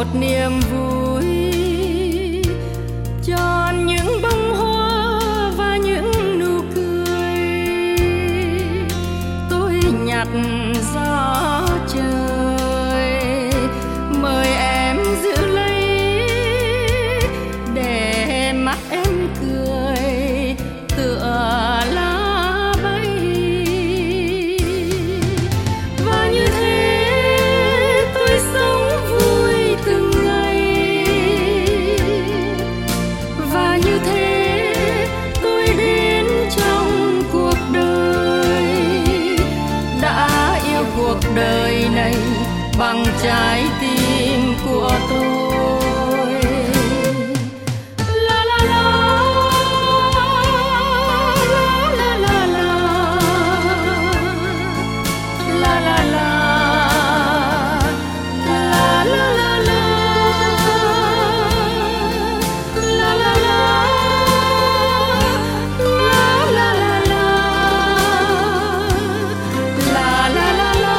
niềm vui, tròn những bông hoa và những nụ cười. Tôi nhặt gió trời, mời em giữ lấy để mắt em cười tựa lá bay. Và như thế tôi sống vui từng ngày, và như thế tôi đến trong cuộc đời, đã yêu cuộc đời này bằng trái tim của tôi. La la la, la la la la, la la la, la la la la, la la la, la la la la, la la la la.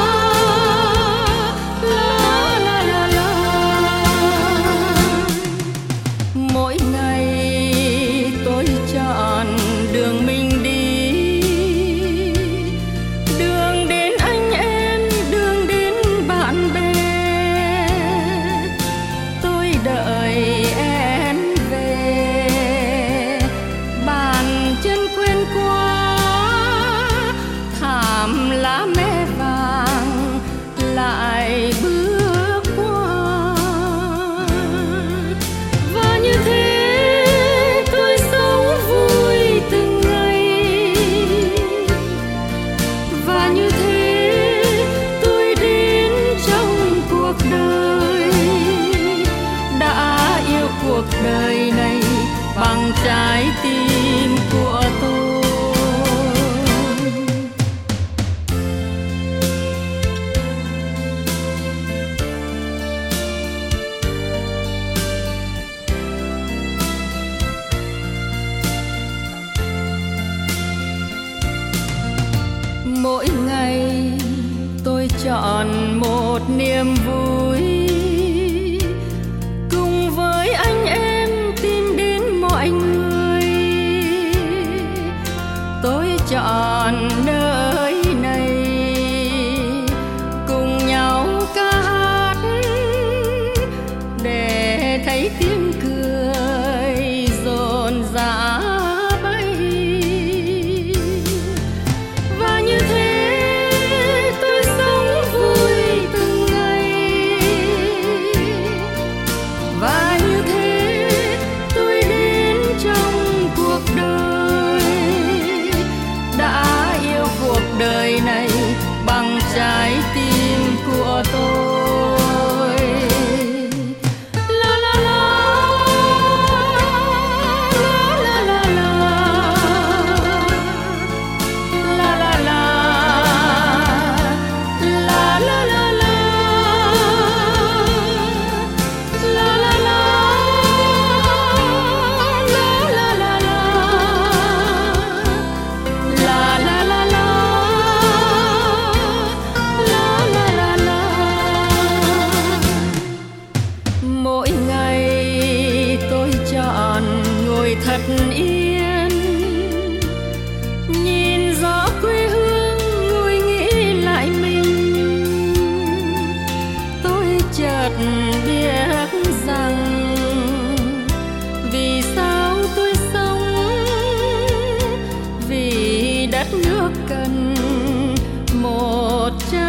Mỗi ngày tôi chọn đường mình đi, đường đến anh em, đường đến bạn bè. Tôi đợi em về, bàn chân quen quá, thảm lá me vàng lại bước qua. Và như thế tôi sống vui từng ngày, và như thế tôi đến trong cuộc đời, đã yêu cuộc đời này bằng trái tim của tôi. Mỗi ngày tôi chọn một niềm vui, cùng với anh em tìm đến mọi người. Tôi chọn nơi này, cùng nhau ca hát để thấy tiếng cười rộn rã bay. Và như thế tôi sống vui từng ngày, và như thế tôi đến trong cuộc đời, đã yêu cuộc đời này bằng trái tim của tôi. La la la, la la la, la la la, la la la la, la la la, la la la la, la la la la, la la la la. Mỗi ngày tôi chọn ngồi thật yên, nhìn gió quê hương ngồi nghĩ lại mình. Tôi chợt biết rằng vì sao tôi sống, vì đất nước cần một trái